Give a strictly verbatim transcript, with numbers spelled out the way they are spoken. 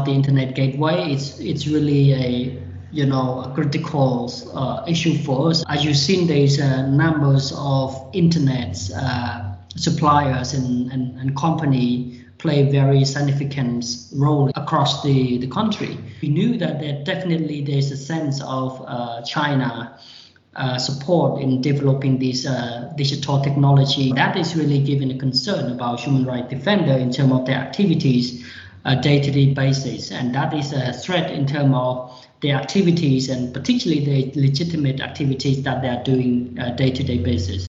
the internet gateway, it's it's really a you know a critical uh, issue for us. As you've seen, there's uh, numbers of internet uh, suppliers and, and, and company play a very significant role across the, the country. We knew that there definitely there's a sense of uh, China uh, support in developing this uh, digital technology. That is really giving a concern about human rights defender in terms of their activities uh, day-to-day basis, and that is a threat in terms of their activities and particularly the legitimate activities that they are doing uh, day-to-day basis.